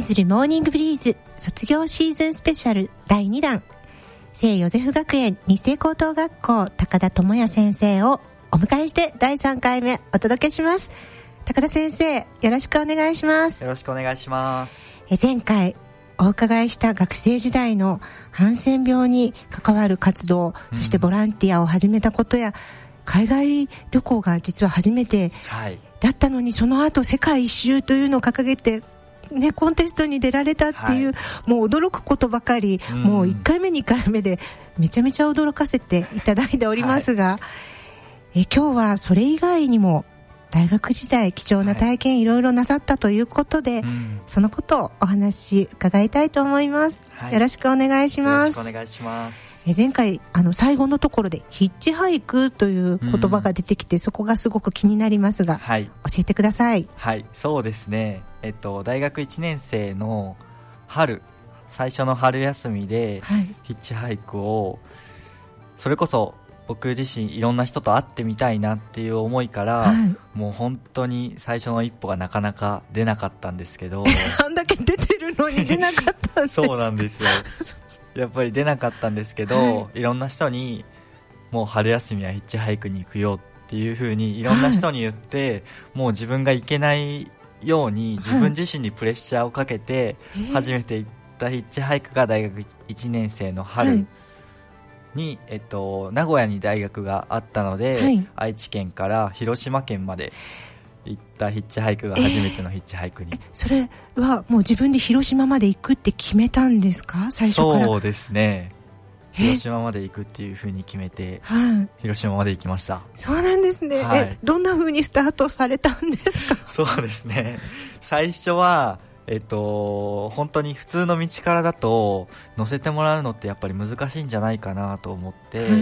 するモーニングブリーズ卒業シーズンスペシャル第2弾、聖ヨゼフ学園日生高等学校高田智也先生をお迎えして第3回目お届けします。高田先生、よろしくお願いします。 よろしくお願いします。 前回お伺いした学生時代のハンセン病に関わる活動、そしてボランティアを始めたことや、海外旅行が実は初めてだったのに、その後世界一周というのを掲げて、ね、コンテストに出られたっていう、もう驚くことばかり、もう1回目2回目でめちゃめちゃ驚かせていただいておりますが、今日はそれ以外にも大学時代貴重な体験いろいろなさったということで、そのことをお話伺いたいと思います。よろしくお願いします。 よろしくお願いします。 前回最後のところでヒッチハイクという言葉が出てきて、そこがすごく気になりますが、教えてください。 はい、そうですね、大学1年生の最初の春休みでヒッチハイクを、それこそ僕自身いろんな人と会ってみたいなっていう思いから、もう本当に最初の一歩がなかなか出なかったんですけどあんだけ出てるのに出なかったんですそうなんですよやっぱり出なかったんですけど、いろんな人にもう春休みはヒッチハイクに行くよっていう風にいろんな人に言って、もう自分が行けないように自分自身にプレッシャーをかけて初めて行ったヒッチハイクが大学1年生の春に、名古屋に大学があったので、愛知県から広島県まで行ったヒッチハイクが初めてのヒッチハイクに、 それはもう自分で広島まで行くって決めたんですか、最初から。 そうですね、広島まで行くっていう風に決めて、広島まで行きました。 そうなんですね、どんな風にスタートされたんですか。 そうですね、最初は本当に普通の道からだと乗せてもらうのってやっぱり難しいんじゃないかなと思って、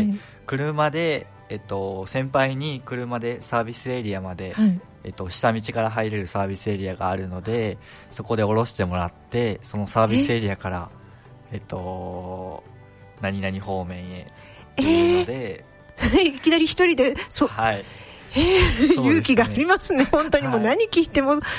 車で、先輩に車でサービスエリアまで、下道から入れるサービスエリアがあるので、そこで降ろしてもらって、そのサービスエリアから何々方面へっていうので、 いきなり一人で勇気がありますね、本当に。もう何聞いても、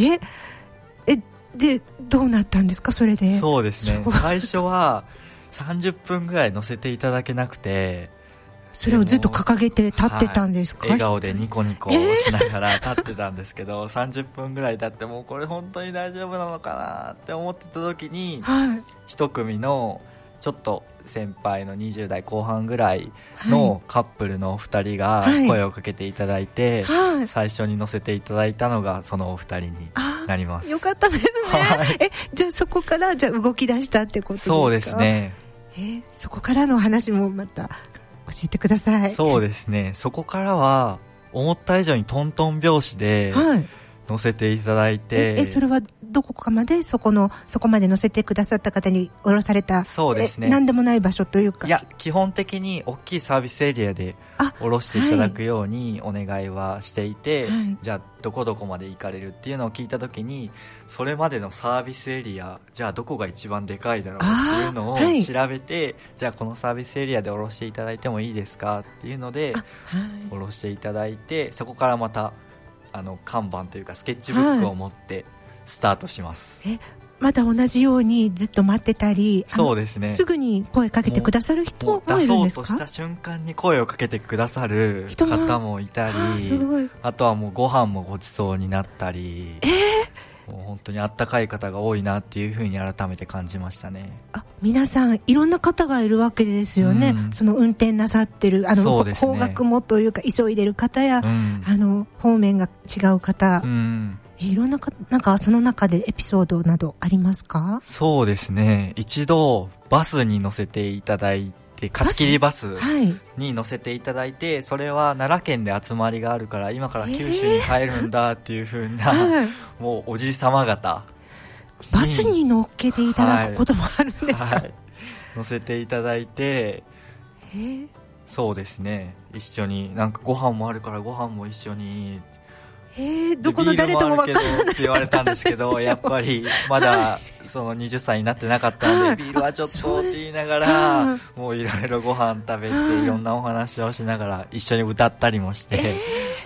でどうなったんですか、それで。 そうですね、最初は30分ぐらい乗せていただけなくて、 それをずっと掲げて立ってたんですか。 笑顔でニコニコしながら立ってたんですけど、30分ぐらい経ってもうこれ本当に大丈夫なのかなって思ってた時に、一組のちょっと先輩の20代後半ぐらいのカップルのお二人が声をかけていただいて、最初に乗せていただいたのがそのお二人になります。 よかったですね、じゃあそこから動き出したってことですか。 そうですね、 そこからの話もまた教えてください。 そうですね、そこからは思った以上にトントン拍子で乗せていただいて、 それはどこかまでそこまで乗せてくださった方に降ろされた。 そうですね、 何でもない場所というか。 いや、基本的に大きいサービスエリアで降ろしていただくようにお願いはしていて、じゃあどこどこまで行かれるっていうのを聞いた時に、それまでのサービスエリア、じゃあどこが一番でかいだろうっていうのを調べて、じゃあこのサービスエリアで降ろしていただいてもいいですかっていうので降ろしていただいて、そこからまた看板というかスケッチブックを持ってスタートします。 また同じようにずっと待ってたり。 そうですね、 すぐに声かけてくださる人もいるんですか。 出そうとした瞬間に声をかけてくださる方もいたり、あとはもうご飯もごちそうになったり、もう本当にあったかい方が多いなっていうふうに改めて感じましたね。 皆さんいろんな方がいるわけですよね、その運転なさってるそうですね、 方角もというか急いでる方や、方面が違う方、いろんななんかその中でエピソードなどありますか。 そうですね、一度バスに乗せていただいて、貸し切りバスに乗せていただいて、それは奈良県で集まりがあるから今から九州に帰るんだっていう風な、もうおじい様方バスに乗っけていただくこともあるんですか。 乗せていただいて、そうですね、一緒になんかご飯もあるからご飯も一緒に、 どこの誰とも分からないって言われたんですけど、やっぱりまだその20歳になってなかったので、ビールはちょっとって言いながら、もういろいろご飯食べていろんなお話をしながら一緒に歌ったりもして、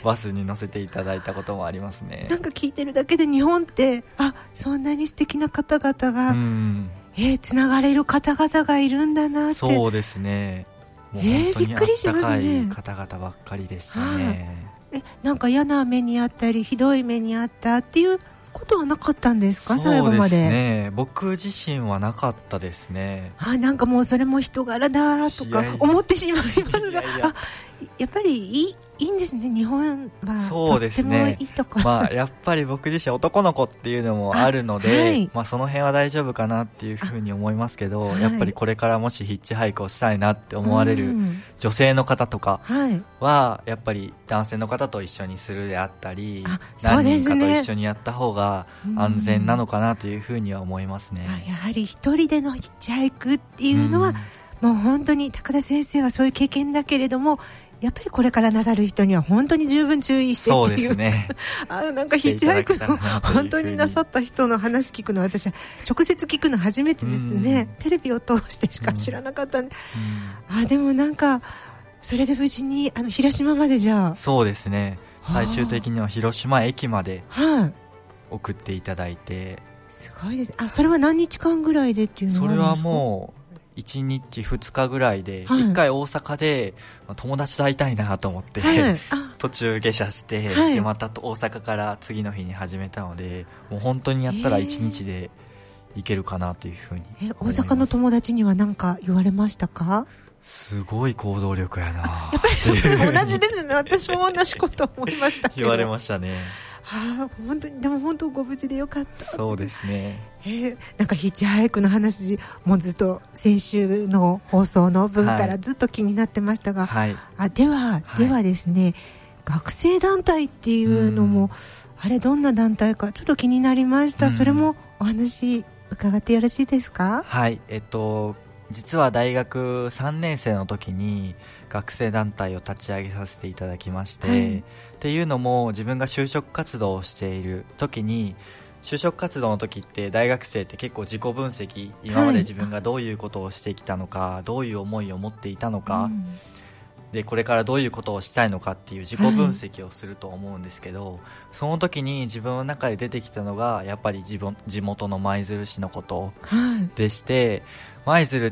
バスに乗せていただいたこともありますね。 なんか聞いてるだけで日本ってそんなに素敵な方々がつながれる方々がいるんだなって。 そうですね。もう本当にあったかい方々ばっかりでしたね。 なんか嫌な目にあったりひどい目にあったっていうことはなかったんですか、最後まで。 そうですね、僕自身はなかったですね。 なんかもうそれも人柄だとか思ってしまいますが、やっぱりいいんですね、日本は。 そうですね、 とってもいいところ。 やっぱり僕自身男の子っていうのもあるので、その辺は大丈夫かなっていうふうに思いますけど、やっぱりこれからもしヒッチハイクをしたいなって思われる女性の方とかは、やっぱり男性の方と一緒にするであったり、何人かと一緒にやった方が安全なのかなというふうには思いますね。 やはり一人でのヒッチハイクっていうのは、もう本当に高田先生はそういう経験だけれども、やっぱりこれからなさる人には本当に十分注意してっていう。 そうですねなんかヒッチハイクの本当になさった人の話聞くの、私は直接聞くの初めてですね。テレビを通してしか知らなかったんで、でもなんかそれで無事に広島まで。じゃあそうですね、最終的には広島駅まで送っていただいて、 すごいです。それは何日間ぐらいでっていうのは。 それはもう1日2日ぐらいで、1回大阪で友達と会いたいなと思って、途中下車して、でまた大阪から次の日に始めたので、もう本当にやったら1日で行けるかなというふうに思います。 大阪の友達には何か言われましたか？ すごい行動力やな。 やっぱりそう同じですね。私も同じこと思いましたけど。 言われましたね。 本当に、でも本当ご無事でよかった。 そうですね。 なんかヒッチハイクの話もずっと先週の放送の分からずっと気になってましたが、ではですね、学生団体っていうのも、どんな団体かちょっと気になりました。それもお話伺ってよろしいですか？ はい、実は大学3年生の時に学生団体を立ち上げさせていただきまして、っていうのも自分が就職活動をしている時に、就職活動の時って大学生って結構自己分析、今まで自分がどういうことをしてきたのか、どういう思いを持っていたのか、でこれからどういうことをしたいのかっていう自己分析をすると思うんですけど、その時に自分の中で出てきたのがやっぱり地元の舞鶴市のことでして、舞鶴って、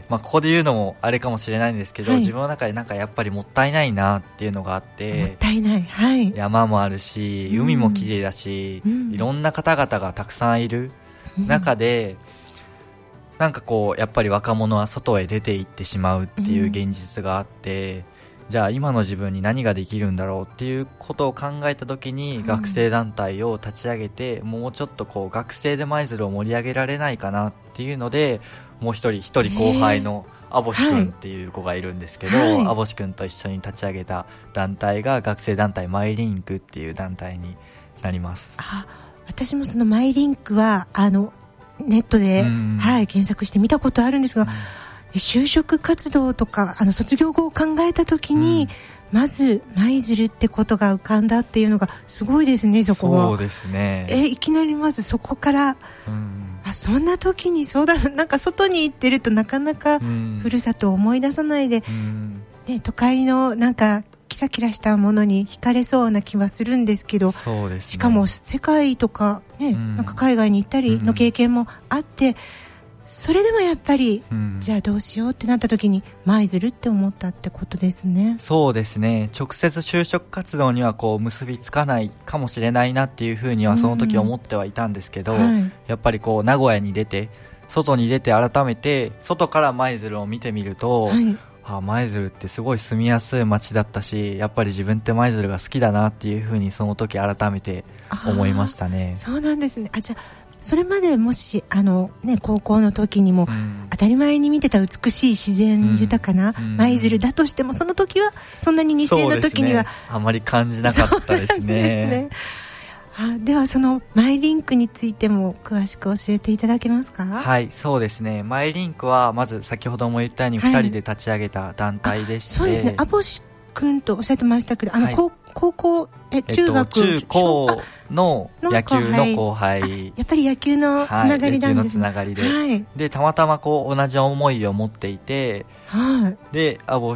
ここで言うのもあれかもしれないんですけど、自分の中でなんかやっぱりもったいないなっていうのがあって、 もったいない、 山もあるし、海も綺麗だし、いろんな方々がたくさんいる中で、なんかこうやっぱり若者は外へ出て行ってしまうっていう現実があって、じゃあ今の自分に何ができるんだろうっていうことを考えた時に、学生団体を立ち上げて、もうちょっとこう学生で舞鶴を盛り上げられないかなっていうので、もう一人後輩のアボシ君っていう子がいるんですけど、アボシ君と一緒に立ち上げた団体が学生団体マイリンクっていう団体になります。 私もそのマイリンクはネットで、検索して見たことあるんですが、就職活動とか卒業後を考えた時に、まず舞鶴ってことが浮かんだっていうのがすごいですね。そこはそうですね。 いきなりまずそこから、そんな時になんか外に行ってるとなかなかふるさとを思い出さないで、都会のなんかキラキラしたものに惹かれそうな気はするんですけど、 そうですね、 しかも世界とかなんか海外に行ったりの経験もあって、それでもやっぱり、じゃあどうしようってなった時に舞鶴って思ったってことですね。 そうですね、直接就職活動にはこう結びつかないかもしれないなっていうふうにはその時思ってはいたんですけど、やっぱりこう名古屋に出て外に出て改めて外から舞鶴を見てみると、舞鶴ってすごい住みやすい街だったし、やっぱり自分って舞鶴が好きだなっていうふうにその時改めて思いましたね。 そうなんですね。じゃあそれまでもし高校の時にも当たり前に見てた美しい自然豊かな舞鶴だとしても、その時はそんなに2000の時には、 あまり感じなかったですね。 ではそのマイリンクについても詳しく教えていただけますか？ はい、そうですね。マイリンクはまず先ほども言ったように2人で立ち上げた団体でして、 そうですね。アボシ君とおっしゃってましたけど、高校中高の野球の後輩、 やっぱり野球のつながりなんですね。 野球のつながりで、でたまたまこう同じ思いを持っていて、でアボシ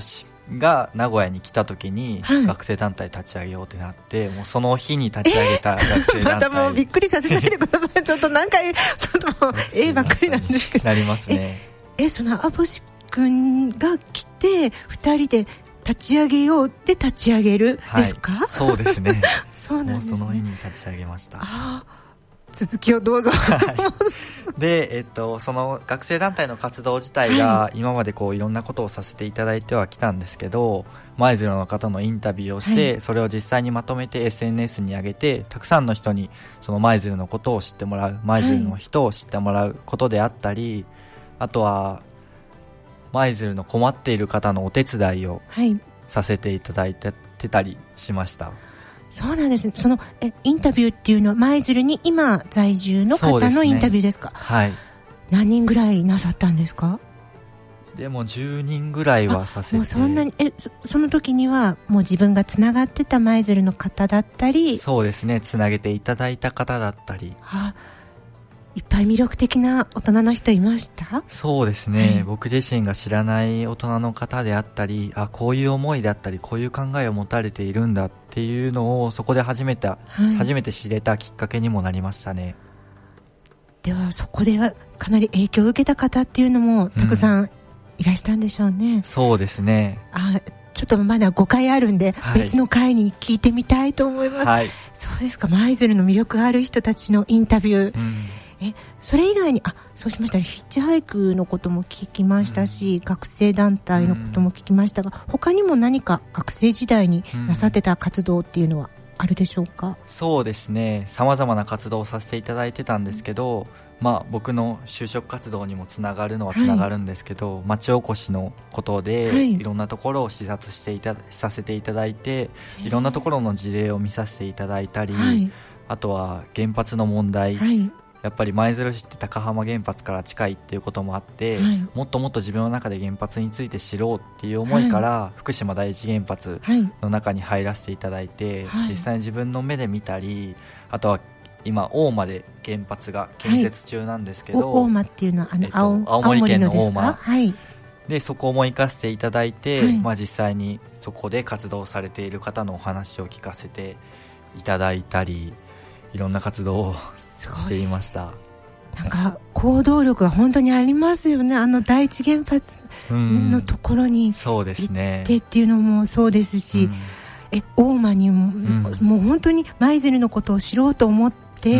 が名古屋に来た時に学生団体立ち上げようってなって、もうその日に立ち上げた学生団体、 またもうびっくりさせないでください。ちょっと何回ちょっともうばっかりなんですけど。 なりますね。 そのアボシ君が来て2人で立ち上げようって立ち上げるですか？ はい、そうですね。 そうなんですね。 もうその日に立ち上げました。 続きをどうぞ。 で、その学生団体の活動自体が今までこういろんなことをさせていただいてはきたんですけど、舞鶴の方のインタビューをして、それを実際にまとめて SNS に上げて、たくさんの人にその舞鶴のことを知ってもらう、舞鶴の人を知ってもらうことであったり、あとは舞鶴の困っている方のお手伝いをさせていただいてたりしました。 そうなんですね。そのインタビューっていうのは舞鶴に今在住の方のインタビューですか？ はい。 何人ぐらいなさったんですか？ でも10人ぐらいはさせて。 もうそんなにその時にはもう自分がつながってた舞鶴の方だったり。 そうですね、つなげていただいた方だったり、 いっぱい魅力的な大人の人いました？ そうですね、僕自身が知らない大人の方であったり、こういう思いであったり、こういう考えを持たれているんだっていうのをそこで初めて知れたきっかけにもなりましたね。 ではそこではかなり影響を受けた方っていうのもたくさんいらしたんでしょうね。 そうですね。 ちょっとまだ5回あるんで、別の回に聞いてみたいと思います。そうですか。舞鶴の魅力ある人たちのインタビュー、それ以外にそうしましたらヒッチハイクのことも聞きましたし、学生団体のことも聞きましたが、他にも何か学生時代になさってた活動っていうのはあるでしょうか？ そうですね、様々な活動をさせていただいてたんですけど、僕の就職活動にもつながるのはつながるんですけど、町おこしのことで、いろんなところを視察させていただいて、いろんなところの事例を見させていただいたり、あとは原発の問題、やっぱり舞鶴市って高浜原発から近いっていうこともあって、もっともっと自分の中で原発について知ろうっていう思いから、福島第一原発の中に入らせていただいて、実際に自分の目で見たり、あとは今大間で原発が建設中なんですけど、 大間っていうのは青森県の大間で、そこも行かせていただいて、実際にそこで活動されている方のお話を聞かせていただいたり、いろんな活動をしていました。 なんか行動力が本当にありますよね。第一原発のところに行ってっていうのもそうですし、大間にも、もう本当に舞鶴のことを知ろうと思って、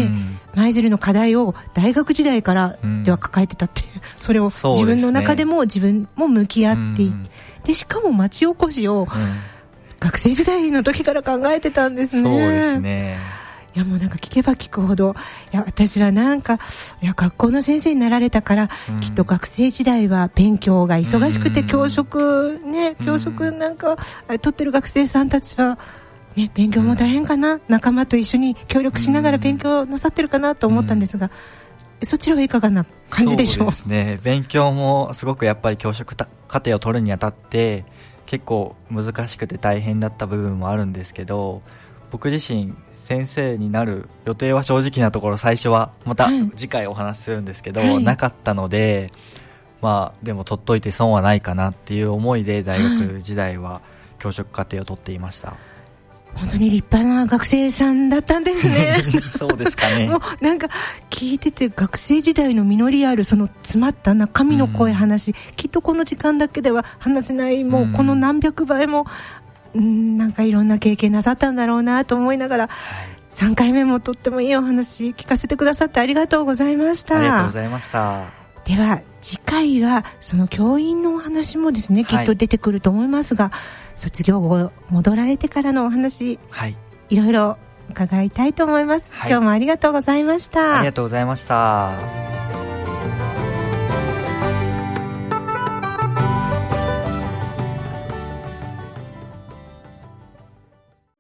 舞鶴の課題を大学時代からでは抱えてたっていう、それを自分の中でも自分も向き合っていて、でしかも町おこしを学生時代の時から考えてたんですね。 そうですね。 いやもうなんか聞けば聞くほど、私はなんか学校の先生になられたから、きっと学生時代は勉強が忙しくて、教職なんか取ってる学生さんたちは、勉強も大変かな、仲間と一緒に協力しながら勉強なさってるかなと思ったんですが、そちらはいかがな感じでしょう？ そうですね、勉強もすごくやっぱり教職課程を取るにあたって結構難しくて大変だった部分もあるんですけど、僕自身先生になる予定は正直なところ最初はまた次回お話しするんですけど、なかったので、でも取っといて損はないかなっていう思いで大学時代は教職課程を取っていました。 本当に立派な学生さんだったんですね。 そうですかね。 もうなんか聞いてて、学生時代の実りあるその詰まった中身の濃い話、きっとこの時間だけでは話せない、もうこの何百倍もなんかいろんな経験なさったんだろうなと思いながら、3回目もとってもいいお話聞かせてくださってありがとうございました。 ありがとうございました。では次回はその教員のお話もですね、きっと出てくると思いますが、卒業後戻られてからのお話、いろいろ伺いたいと思います。今日もありがとうございました。 ありがとうございました。